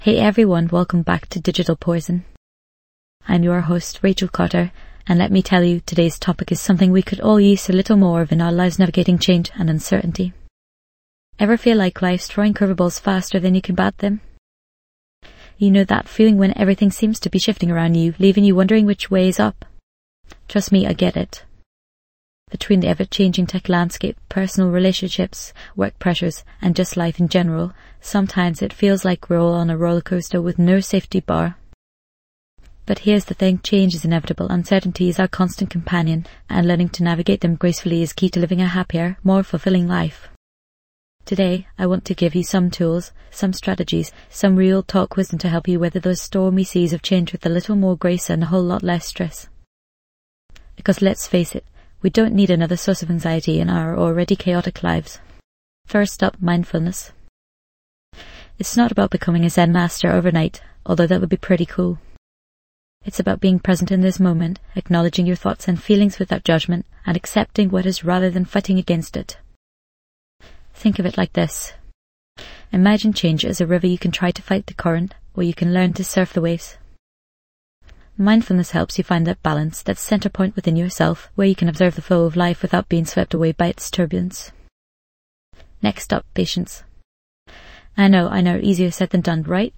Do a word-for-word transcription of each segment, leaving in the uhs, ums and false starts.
Hey everyone, welcome back to Digital Poison. I'm your host, Rachel Cotter, and let me tell you, today's topic is something we could all use a little more of in our lives, navigating change and uncertainty. Ever feel like life's throwing curveballs faster than you can bat them? You know that feeling when everything seems to be shifting around you, leaving you wondering which way is up? Trust me, I get it. Between the ever-changing tech landscape, personal relationships, work pressures, and just life in general, sometimes it feels like we're all on a roller coaster with no safety bar. But here's the thing, change is inevitable, uncertainty is our constant companion, and learning to navigate them gracefully is key to living a happier, more fulfilling life. Today, I want to give you some tools, some strategies, some real talk wisdom to help you weather those stormy seas of change with a little more grace and a whole lot less stress. Because let's face it, we don't need another source of anxiety in our already chaotic lives. First up, mindfulness. It's not about becoming a Zen master overnight, although that would be pretty cool. It's about being present in this moment, acknowledging your thoughts and feelings without judgment, and accepting what is rather than fighting against it. Think of it like this. Imagine change as a river. You can try to fight the current, or you can learn to surf the waves. Mindfulness helps you find that balance, that center point within yourself, where you can observe the flow of life without being swept away by its turbulence. Next up, patience. I know, I know, easier said than done, right?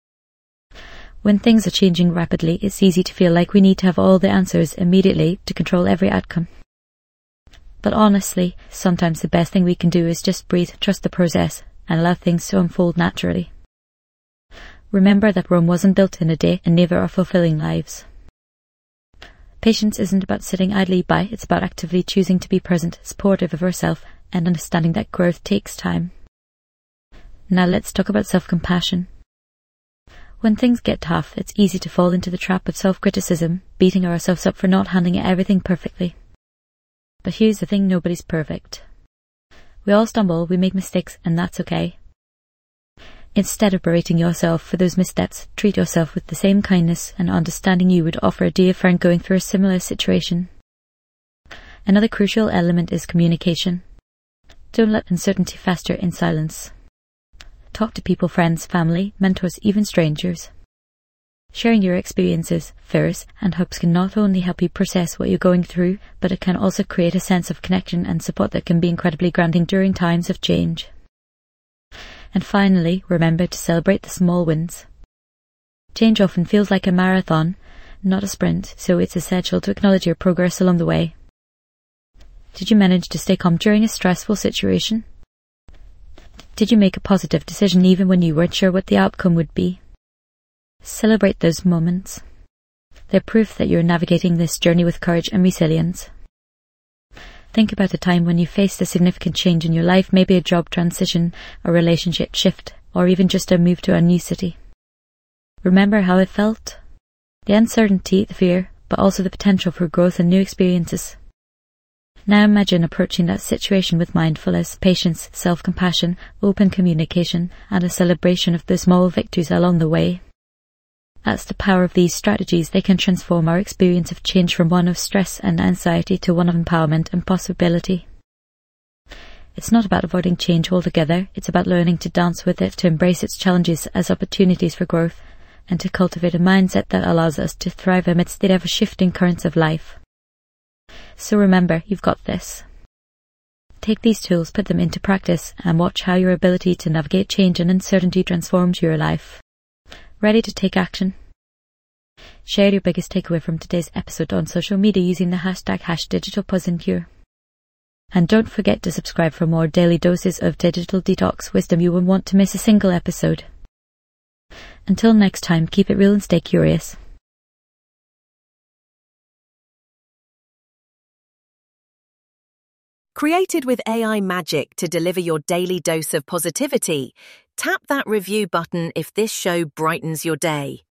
When things are changing rapidly, it's easy to feel like we need to have all the answers immediately to control every outcome. But honestly, sometimes the best thing we can do is just breathe, trust the process, and allow things to unfold naturally. Remember that Rome wasn't built in a day, and neither are fulfilling lives. Patience isn't about sitting idly by, it's about actively choosing to be present, supportive of ourselves, and understanding that growth takes time. Now let's talk about self-compassion. When things get tough, it's easy to fall into the trap of self-criticism, beating ourselves up for not handling everything perfectly. But here's the thing, nobody's perfect. We all stumble, we make mistakes, and that's okay. Instead of berating yourself for those missteps, treat yourself with the same kindness and understanding you would offer a dear friend going through a similar situation. Another crucial element is communication. Don't let uncertainty fester in silence. Talk to people, friends, family, mentors, even strangers. Sharing your experiences, fears, and hopes can not only help you process what you're going through, but it can also create a sense of connection and support that can be incredibly grounding during times of change. And finally, remember to celebrate the small wins. Change often feels like a marathon, not a sprint, so it's essential to acknowledge your progress along the way. Did you manage to stay calm during a stressful situation? Did you make a positive decision even when you weren't sure what the outcome would be? Celebrate those moments. They're proof that you're navigating this journey with courage and resilience. Think about a time when you faced a significant change in your life, maybe a job transition, a relationship shift, or even just a move to a new city. Remember how it felt? The uncertainty, the fear, but also the potential for growth and new experiences. Now imagine approaching that situation with mindfulness, patience, self-compassion, open communication, and a celebration of the small victories along the way. That's the power of these strategies. They can transform our experience of change from one of stress and anxiety to one of empowerment and possibility. It's not about avoiding change altogether, it's about learning to dance with it, to embrace its challenges as opportunities for growth, and to cultivate a mindset that allows us to thrive amidst the ever-shifting currents of life. So remember, you've got this. Take these tools, put them into practice, and watch how your ability to navigate change and uncertainty transforms your life. Ready to take action? Share your biggest takeaway from today's episode on social media using the hashtag hash Digital Poison here. And don't forget to subscribe for more daily doses of digital detox wisdom. You won't want to miss a single episode. Until next time, keep it real and stay curious. Created with A I magic to deliver your daily dose of positivity, tap that review button if this show brightens your day.